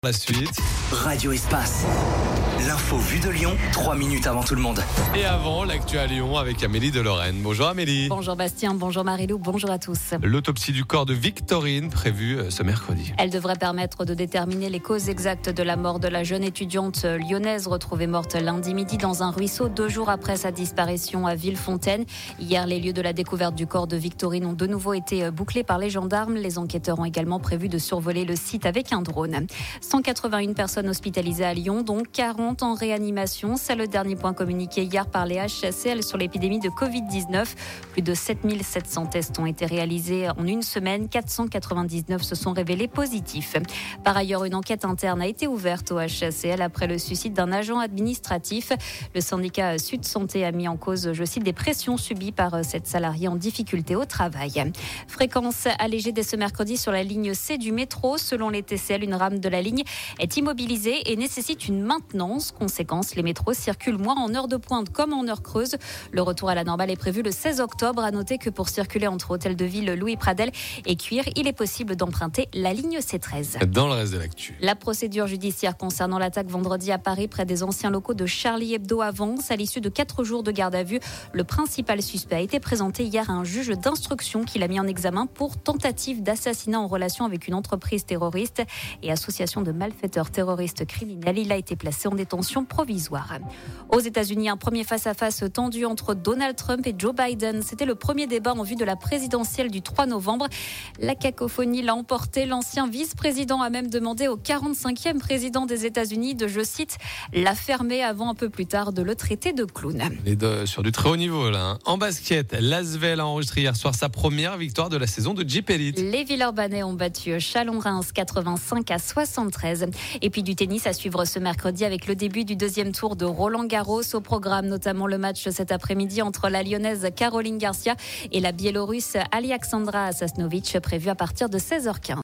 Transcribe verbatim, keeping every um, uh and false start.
La suite. Radio Espace. L'info vue de Lyon, trois minutes avant tout le monde. Et avant, l'actu à Lyon avec Amélie de Lorraine. Bonjour Amélie. Bonjour Bastien, bonjour Marilou, bonjour à tous. L'autopsie du corps de Victorine prévue ce mercredi. Elle devrait permettre de déterminer les causes exactes de la mort de la jeune étudiante lyonnaise retrouvée morte lundi midi dans un ruisseau deux jours après sa disparition à Villefontaine. Hier, les lieux de la découverte du corps de Victorine ont de nouveau été bouclés par les gendarmes. Les enquêteurs ont également prévu de survoler le site avec un drone. cent quatre-vingt-une personnes hospitalisées à Lyon, dont quarante en réanimation. C'est le dernier point communiqué hier par les H S L sur l'épidémie de covid dix-neuf. Plus de sept mille sept cents tests ont été réalisés en une semaine. quatre cent quatre-vingt-dix-neuf se sont révélés positifs. Par ailleurs, une enquête interne a été ouverte au H S L après le suicide d'un agent administratif. Le syndicat Sud Santé a mis en cause, je cite, des pressions subies par cette salariée en difficulté au travail. Fréquence allégée dès ce mercredi sur la ligne C du métro. Selon les T C L, une rame de la ligne est immobilisée et nécessite une maintenance. Conséquence, les métros circulent moins en heure de pointe comme en heure creuse. Le retour à la normale est prévu le seize octobre. À noter que pour circuler entre Hôtel de Ville, Louis Pradel et Cuire, il est possible d'emprunter la ligne C treize. Dans le reste de l'actu. La procédure judiciaire concernant l'attaque vendredi à Paris près des anciens locaux de Charlie Hebdo avance. À l'issue de quatre jours de garde à vue, le principal suspect a été présenté hier à un juge d'instruction qui l'a mis en examen pour tentative d'assassinat en relation avec une entreprise terroriste et association de malfaiteurs terroristes criminels. Il a été placé en détention provisoire. Aux États-Unis, un premier face-à-face tendu entre Donald Trump et Joe Biden. C'était le premier débat en vue de la présidentielle du trois novembre. La cacophonie l'a emporté. L'ancien vice-président a même demandé au quarante-cinquième président des États-Unis de, je cite, la fermer avant un peu plus tard de le traiter de clown. Les deux sur du très haut niveau là. Hein. En basket, l'Asvel a enregistré hier soir sa première victoire de la saison de Jeep Elite. Les Villeurbanais ont battu Chalon-Reims quatre-vingt-cinq à soixante-treize. Et puis du tennis à suivre ce mercredi avec le début du deuxième tour de Roland-Garros. Au programme notamment le match cet après-midi entre la Lyonnaise Caroline Garcia et la Biélorusse Alexandra Sasnovic prévu à partir de seize heures quinze.